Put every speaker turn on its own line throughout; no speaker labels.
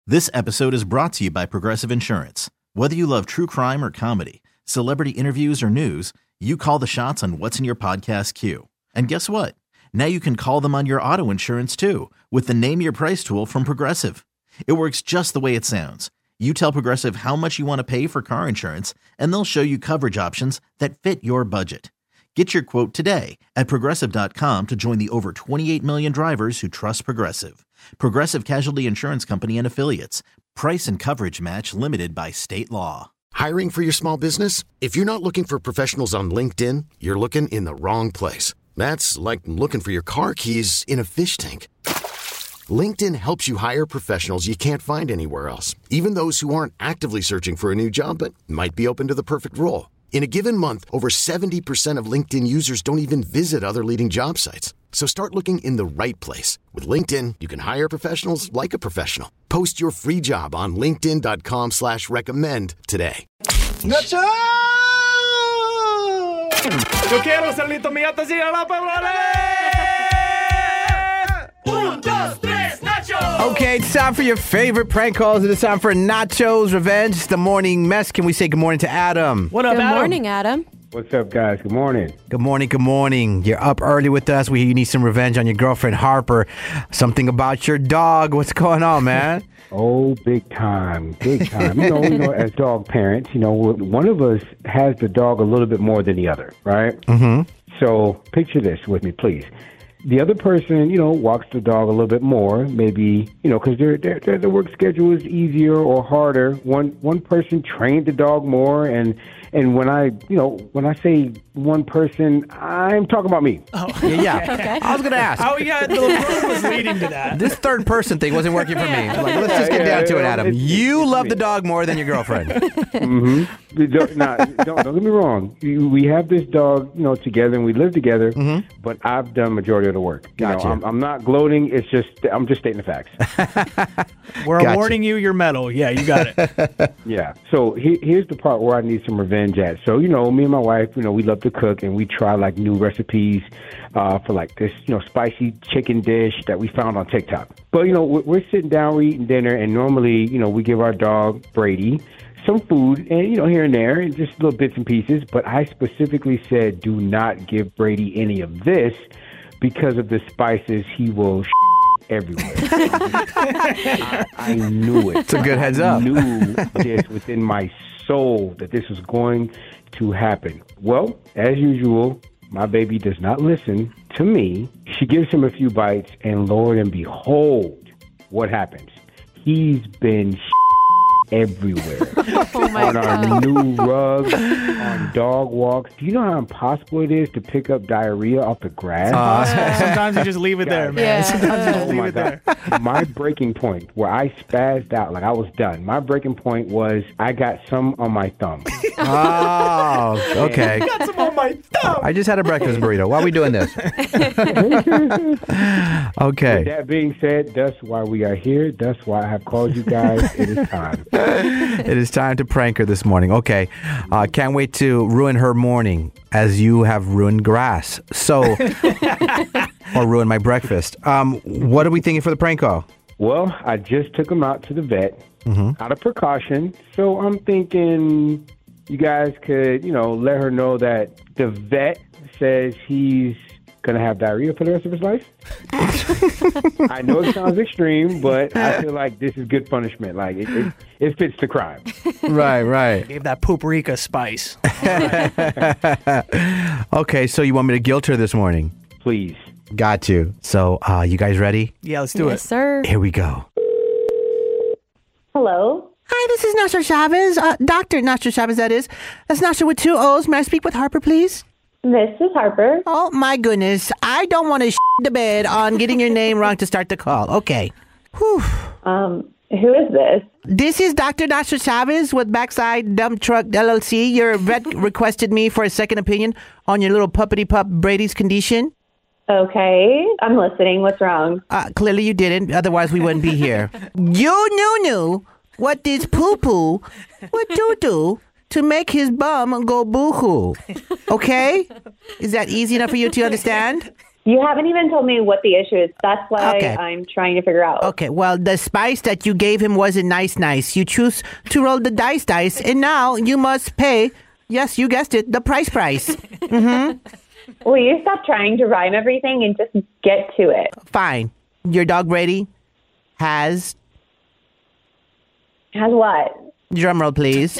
This episode is brought to you by Progressive Insurance. Whether you love true crime or comedy, celebrity interviews or news, you call the shots on what's in your podcast queue. And guess what? Now you can call them on your auto insurance too with the Name Your Price tool from Progressive. It works just the way it sounds. You tell Progressive how much you want to pay for car insurance, and they'll show you coverage options that fit your budget. Get your quote today at Progressive.com to join the over 28 million drivers who trust Progressive. Progressive Casualty Insurance Company and Affiliates. Price and coverage match limited by state law.
Hiring for your small business? If you're not looking for professionals on LinkedIn, you're looking in the wrong place. That's like looking for your car keys in a fish tank. LinkedIn helps you hire professionals you can't find anywhere else, even those who aren't actively searching for a new job but might be open to the perfect role. In a given month, over 70% of LinkedIn users don't even visit other leading job sites. So start looking in the right place. With LinkedIn, you can hire professionals like a professional. Post your free job on linkedin.com/recommend today.
¡Nacho! Yo quiero ser listo, mi gata, siga la palabra. 1, 2, 3, Nacho!
Okay, it's time for your favorite prank calls. It is time for Nacho's Revenge. It's the morning mess. Can we say good morning to Adam?
What up,
Good
Adam?
morning, Adam.
What's up, guys? Good morning.
Good morning, good morning. You're up early with us. We hear you need some revenge on your girlfriend, Harper. Something about your dog. What's going on, man?
Oh, big time, big time. You know, as dog parents, one of us has the dog a little bit more than the other, right?
Mm-hmm.
So picture this with me, please. The other person, walks the dog a little bit more, maybe, because their work schedule is easier or harder. One person trained the dog more, and when I say one person, I'm talking about me.
Oh, yeah.
Okay.
I was going to ask.
Oh, yeah, the word was leading to that.
This third person thing wasn't working for me. Like, let's just get down to it, Adam. You love the dog more than your girlfriend.
Mm-hmm. Don't get me wrong. We have this dog, together, and we live together. Mm-hmm. But I've done majority of the work.
Gotcha.
I'm not gloating. I'm just stating the facts.
We're awarding you your medal. Yeah, you got it.
Yeah. So here's the part where I need some revenge at. So me and my wife, we love to cook, and we try like new recipes for like this, spicy chicken dish that we found on TikTok. But we're sitting down, we're eating dinner, and normally we give our dog Brady some food, and here and there, and just little bits and pieces. But I specifically said, do not give Brady any of this because of the spices. He will everywhere. I knew it.
It's a good heads up.
I knew this within my soul that this was going to happen. Well, as usual, my baby does not listen to me. She gives him a few bites, and Lord and behold, what happens? He's been everywhere. On our new rug, on dog walks. Do you know how impossible it is to pick up diarrhea off the grass?
Sometimes you just leave it there, man.
Yeah.
Sometimes you just leave it there.
My breaking point where I spazzed out, like I was done. My breaking point was I got some on my thumb.
Oh, okay.
Got some on my thumb.
I just had a breakfast burrito. Why are we doing this? Okay.
With that being said, that's why we are here. That's why I have called you guys. It is time.
It is time to prank her this morning. Okay. Can't wait to ruin her morning as you have ruined grass. So, or ruin my breakfast. What are we thinking for the prank call?
Well, I just took him out to the vet out of precaution. So I'm thinking you guys could, let her know that the vet says he's going to have diarrhea for the rest of his life. I know it sounds extreme, but I feel like this is good punishment. Like, it fits the crime.
Right.
Gave that paprika spice.
Okay, so you want me to guilt her this morning?
Please.
Got you. So, you guys ready?
Yeah, let's do
Yes,
it.
sir.
Here we go.
Hello?
Hi, this is Nasha Chavez. Dr. Nasha Chavez, that is. That's Nasha with 2 O's. May I speak with Harper, please?
This is Harper.
Oh, my goodness. I don't want to the bed on getting your name wrong to start the call. Okay. Whew.
Who is this?
This is Dr. Nasha Chavez with Backside Dump Truck LLC. Your vet requested me for a second opinion on your little puppity pup Brady's condition.
Okay, I'm listening. What's wrong?
Clearly you didn't. Otherwise, we wouldn't be here. You knew what this poo-poo would do to make his bum go boo-hoo. Okay? Is that easy enough for you to understand?
You haven't even told me what the issue is. That's why
Okay.
I'm trying to figure out.
Okay, well, the spice that you gave him wasn't nice. You choose to roll the dice, and now you must pay, yes, you guessed it, the price.
Will you stop trying to rhyme everything and just get to it?
Fine. Your dog Brady has,
Has what?
drumroll please,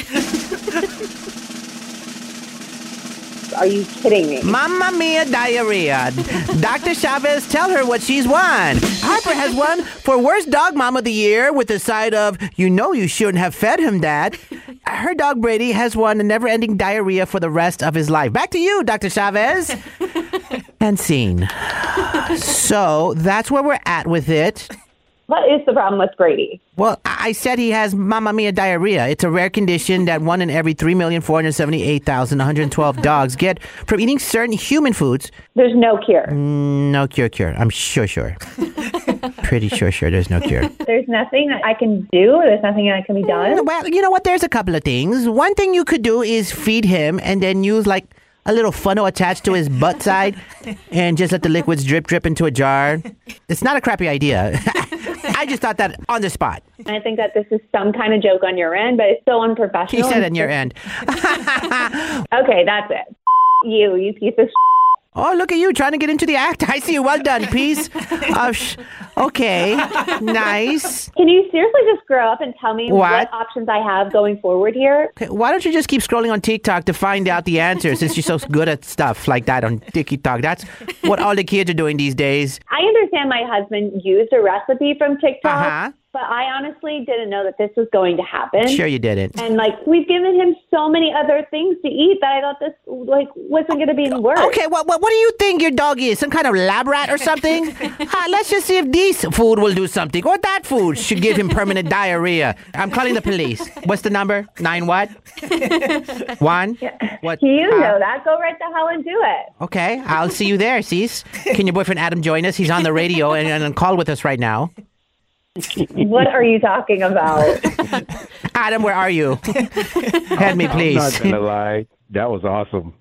Are you kidding me?
Mamma Mia diarrhea. Dr. Chavez, tell her what she's won. Harper has won for Worst Dog Mom of the Year with the side of, you shouldn't have fed him that. Her dog Brady has won a never-ending diarrhea for the rest of his life. Back to you, Dr. Chavez. And scene. So that's where we're at with it.
What is the problem with Brady?
Well, I said he has Mamma Mia diarrhea. It's a rare condition that 1 in every 3,478,112 dogs get from eating certain human foods.
There's no cure.
No cure. I'm sure. Pretty sure there's no cure.
There's nothing that I can do. There's nothing that can be done.
Well, you know what? There's a couple of things. One thing you could do is feed him and then use like a little funnel attached to his butt side and just let the liquids drip into a jar. It's not a crappy idea. I just thought that on the spot.
I think that this is some kind of joke on your end, but it's so unprofessional.
He said on your end.
Okay, that's it. You piece of
Oh, look at you trying to get into the act. I see you. Well done, piece. Okay. Nice.
Can you seriously just grow up and tell me what options I have going forward here?
Okay, why don't you just keep scrolling on TikTok to find out the answer since you're so good at stuff like that on TikTok? That's what all the kids are doing these days.
I understand my husband used a recipe from TikTok,
Uh-huh.
but I honestly didn't know that this was going to happen.
Sure you didn't.
And we've given him so many other things to eat that I thought this wasn't going to be any worse.
Okay, what do you think your dog is? Some kind of lab rat or something? Let's just see if this food will do something. Or that food should give him permanent diarrhea. I'm calling the police. What's the number? 9 what? 1? What?
You know that. Go right the hell and do it.
Okay, I'll see you there, Cease. Can your boyfriend Adam join us? He's on the radio and on call with us right now.
What are you talking about?
Adam, where are you? Hand me, please.
I'm not gonna lie. That was awesome.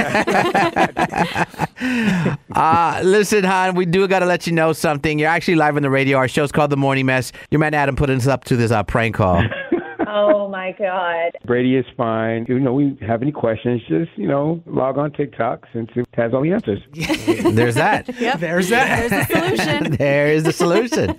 Listen, hon, we do got to let you know something. You're actually live on the radio. Our show's called The Morning Mess. Your man Adam put us up to this prank call.
Oh, my God.
Brady is fine. We have any questions, just, log on TikTok since it has all the answers.
There's that.
Yep. There's that.
There's the solution.
There is the solution.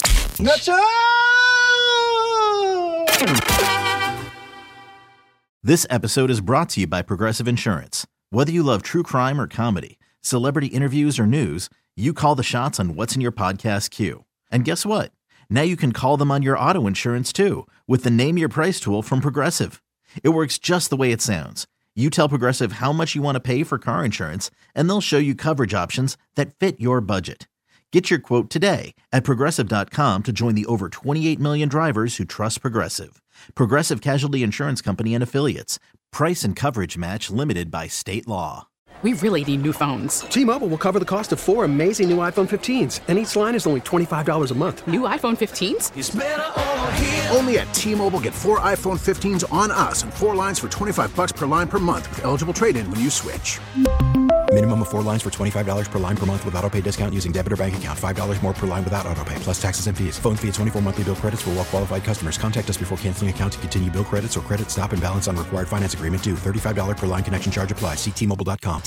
This episode is brought to you by Progressive Insurance. Whether you love true crime or comedy, celebrity interviews or news, you call the shots on what's in your podcast queue. And guess what? Now you can call them on your auto insurance too with the Name Your Price tool from Progressive. It works just the way it sounds. You tell Progressive how much you want to pay for car insurance, and they'll show you coverage options that fit your budget. Get your quote today at Progressive.com to join the over 28 million drivers who trust Progressive. Progressive Casualty Insurance Company and Affiliates. Price and coverage match limited by state law.
We really need new phones.
T-Mobile will cover the cost of 4 amazing new iPhone 15s, and each line is only $25 a month.
New iPhone 15s?
It's better over here. Only at T-Mobile, get 4 iPhone 15s on us and 4 lines for $25 per line per month with eligible trade-in when you switch.
Minimum of 4 lines for $25 per line per month with autopay discount using debit or bank account. $5 more per line without autopay, plus taxes and fees. Phone fee at 24 monthly bill credits for well-qualified customers. Contact us before canceling account to continue bill credits or credit stop and balance on required finance agreement due. $35 per line connection charge applies. See T-Mobile.com.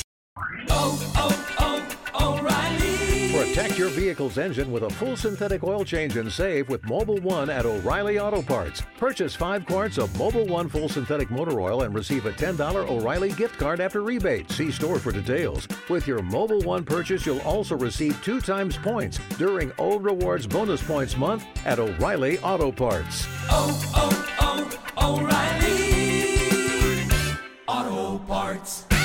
O'Reilly. Protect your vehicle's engine with a full synthetic oil change and save with Mobil 1 at O'Reilly Auto Parts. Purchase 5 quarts of Mobil 1 full synthetic motor oil and receive a $10 O'Reilly gift card after rebate. See store for details. With your Mobil 1 purchase, you'll also receive 2 times points during O Rewards Bonus Points Month at O'Reilly Auto Parts.
O'Reilly Auto Parts.